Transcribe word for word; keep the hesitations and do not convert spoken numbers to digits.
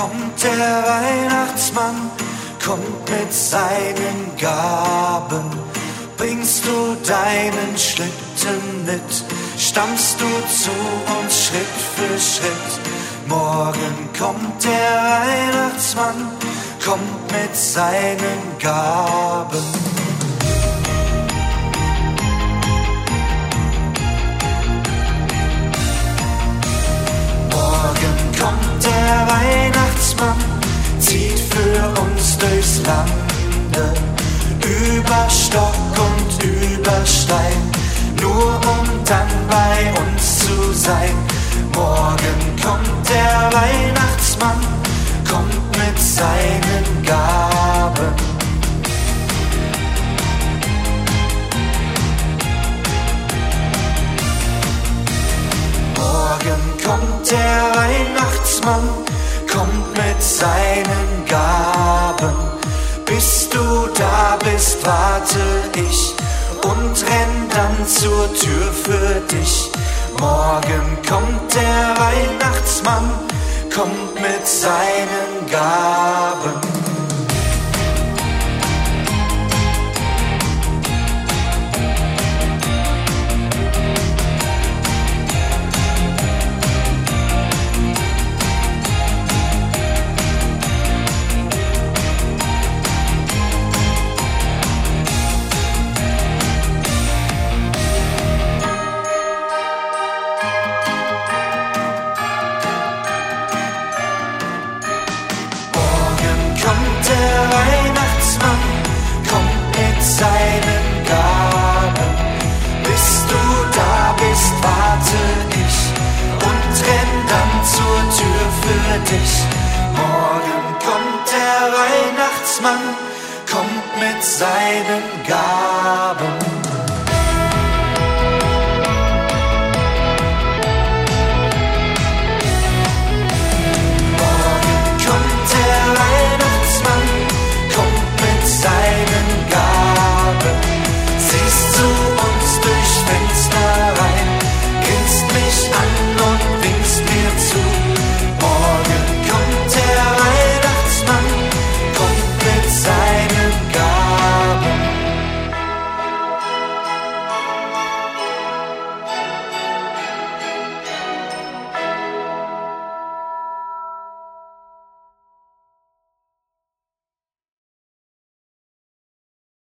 kommt der Weihnachtsmann, kommt mit seinen Gaben. Bringst du deinen Schlitten mit, stammst du zu uns Schritt für Schritt. Morgen kommt der Weihnachtsmann, kommt mit seinen Gaben. Morgen kommt der Weihnachtsmann, zieht für uns durchs Lande, über Stock und über Stein, nur um dann bei uns zu sein. Morgen kommt der Weihnachtsmann, kommt mit seinen Gaben. Morgen kommt der Weihnachtsmann, kommt mit seinen Gaben. Bis du da bist, warte ich und renn dann zur Tür für dich. Morgen kommt der Weihnachtsmann, kommt mit seinen Gaben. Seinen Gaben. Bis du da bist, warte ich und renn dann zur Tür für dich. Morgen kommt der Weihnachtsmann, kommt mit seinen Gaben.